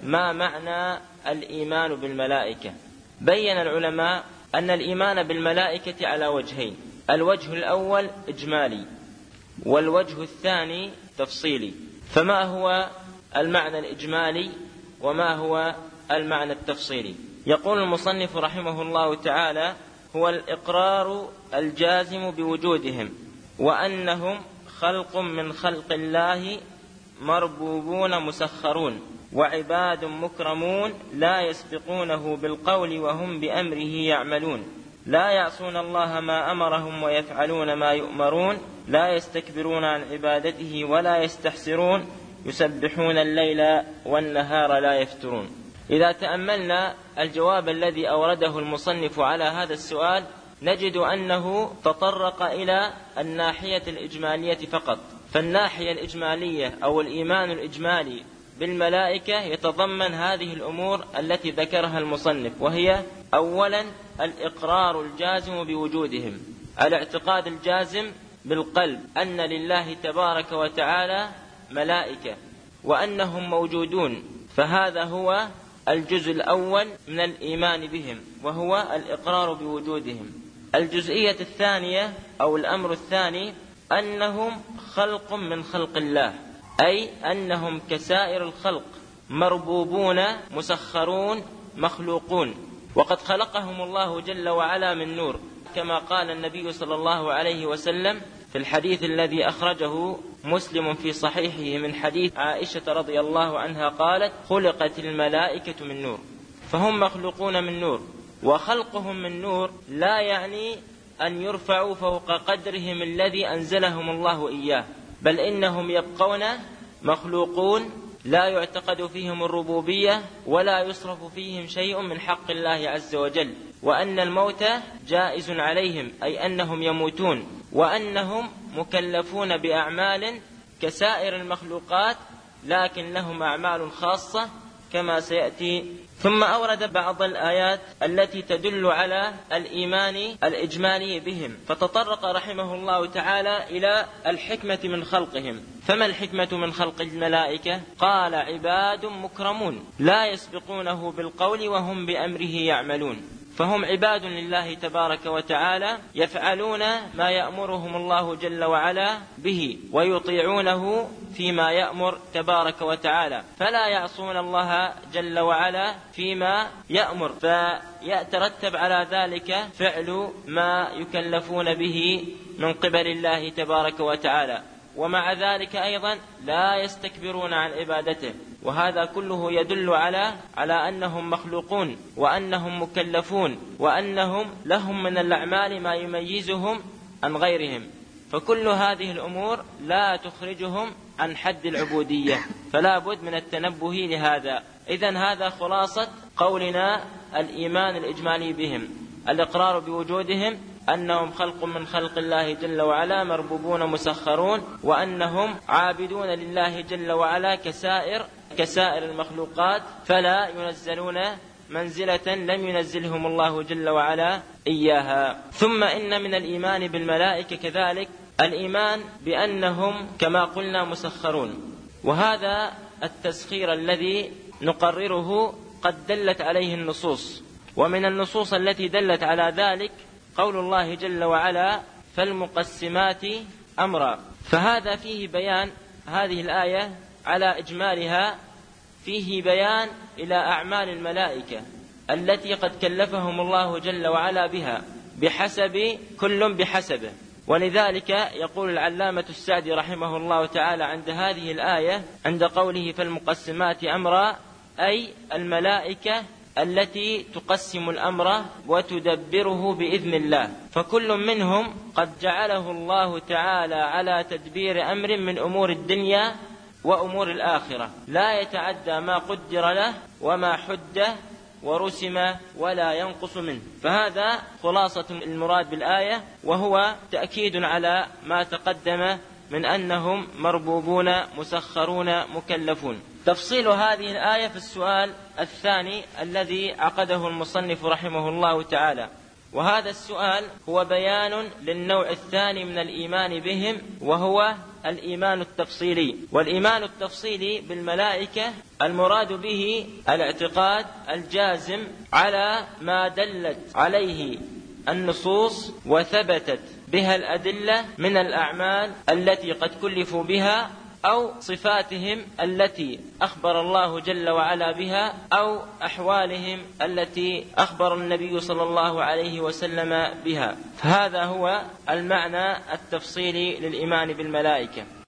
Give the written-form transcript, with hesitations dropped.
ما معنى الإيمان بالملائكة؟ بين العلماء أن الإيمان بالملائكة على وجهين: الوجه الأول إجمالي، والوجه الثاني تفصيلي. فما هو المعنى الإجمالي وما هو المعنى التفصيلي؟ يقول المصنف رحمه الله تعالى: هو الإقرار الجازم بوجودهم وأنهم خلق من خلق الله مربوبون مسخرون وعباد مكرمون لا يسبقونه بالقول وهم بأمره يعملون، لا يعصون الله ما أمرهم ويفعلون ما يؤمرون، لا يستكبرون عن عبادته ولا يستحسرون، يسبحون الليل والنهار لا يفترون. إذا تأملنا الجواب الذي أورده المصنف على هذا السؤال نجد أنه تطرق إلى الناحية الإجمالية فقط. فالناحية الإجمالية أو الإيمان الإجمالي بالملائكة يتضمن هذه الأمور التي ذكرها المصنف، وهي: أولا الإقرار الجازم بوجودهم، الاعتقاد الجازم بالقلب أن لله تبارك وتعالى ملائكة وأنهم موجودون، فهذا هو الجزء الأول من الإيمان بهم، وهو الإقرار بوجودهم. الجزئية الثانية أو الأمر الثاني أنهم خلق من خلق الله، أي أنهم كسائر الخلق مربوبون مسخرون مخلوقون، وقد خلقهم الله جل وعلا من نور، كما قال النبي صلى الله عليه وسلم في الحديث الذي أخرجه مسلم في صحيحه من حديث عائشة رضي الله عنها قالت: خلقت الملائكة من نور. فهم مخلوقون من نور، وخلقهم من نور لا يعني أن يرفعوا فوق قدرهم الذي أنزلهم الله إياه، بل إنهم يبقون مخلوقون لا يعتقد فيهم الربوبية ولا يصرف فيهم شيء من حق الله عز وجل، وأن الموت جائز عليهم، أي أنهم يموتون، وأنهم مكلفون بأعمال كسائر المخلوقات، لكن لهم أعمال خاصة كما سيأتي. ثم أورد بعض الآيات التي تدل على الإيمان الإجمالي بهم، فتطرق رحمه الله تعالى إلى الحكمة من خلقهم. فما الحكمة من خلق الملائكة؟ قال: عباد مكرمون لا يسبقونه بالقول وهم بأمره يعملون. فهم عباد لله تبارك وتعالى يفعلون ما يأمرهم الله جل وعلا به ويطيعونه فيما يأمر تبارك وتعالى، فلا يعصون الله جل وعلا فيما يأمر، فيترتب على ذلك فعل ما يكلفون به من قبل الله تبارك وتعالى. ومع ذلك أيضا لا يستكبرون عن عبادته، وهذا كله يدل على أنهم مخلوقون وأنهم مكلفون وأنهم لهم من الأعمال ما يميزهم عن غيرهم. فكل هذه الأمور لا تخرجهم عن حد العبودية، فلا بد من التنبه لهذا. إذن هذا خلاصة قولنا الإيمان الإجمالي بهم: الإقرار بوجودهم، أنهم خلق من خلق الله جل وعلا مربوبون مسخرون، وأنهم عابدون لله جل وعلا كسائر المخلوقات، فلا ينزلون منزلة لم ينزلهم الله جل وعلا إياها. ثم إن من الإيمان بالملائكة كذلك الإيمان بأنهم كما قلنا مسخرون، وهذا التسخير الذي نقرره قد دلت عليه النصوص. ومن النصوص التي دلت على ذلك قول الله جل وعلا: فالمقسمات أمرا. فهذا فيه بيان، هذه الآية على إجمالها فيه بيان إلى أعمال الملائكة التي قد كلفهم الله جل وعلا بها بحسب كل بحسبه. ولذلك يقول العلامة السعدي رحمه الله تعالى عند هذه الآية عند قوله: فالمقسمات أمرا، أي الملائكة التي تقسم الأمر وتدبره بإذن الله، فكل منهم قد جعله الله تعالى على تدبير أمر من أمور الدنيا وأمور الآخرة، لا يتعدى ما قدر له وما حد ورسم ولا ينقص منه. فهذا خلاصة المراد بالآية، وهو تأكيد على ما تقدم من أنهم مربوبون مسخرون مكلفون. تفصيل هذه الآية في السؤال الثاني الذي عقده المصنف رحمه الله تعالى، وهذا السؤال هو بيان للنوع الثاني من الإيمان بهم، وهو الإيمان التفصيلي. والإيمان التفصيلي بالملائكة المراد به الاعتقاد الجازم على ما دلت عليه النصوص وثبتت بها الأدلة من الأعمال التي قد كلفوا بها، أو صفاتهم التي أخبر الله جل وعلا بها، أو أحوالهم التي أخبر النبي صلى الله عليه وسلم بها. فهذا هو المعنى التفصيلي للإيمان بالملائكة.